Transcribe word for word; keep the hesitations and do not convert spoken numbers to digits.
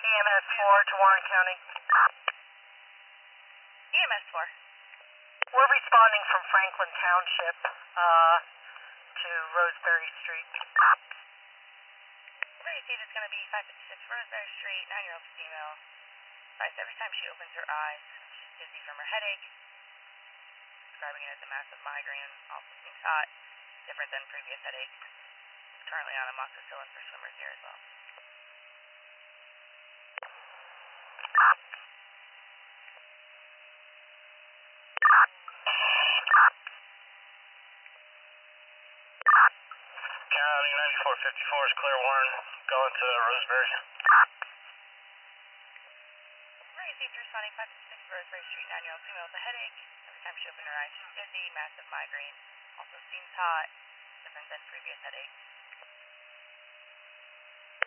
E M S four to Warren County. E M S four. We're responding from Franklin Township uh, to Roseberry Street. Emergency is going to be five fifty-six Roseberry Street, nine-year-old female. Advice every time she opens her eyes, she's dizzy from her headache. Describing it as a massive migraine, also seems hot, different than previous headaches. Currently on amoxicillin for swimmers here as well. County ninety-four fifty-four is clear, Warren, going to Roseberry. Emergency is responding five fifty-six Roseberry Street, nine-year-old female with a headache. Every time she opens her eyes, she's dizzy, massive migraine, also seems hot, different than previous headaches.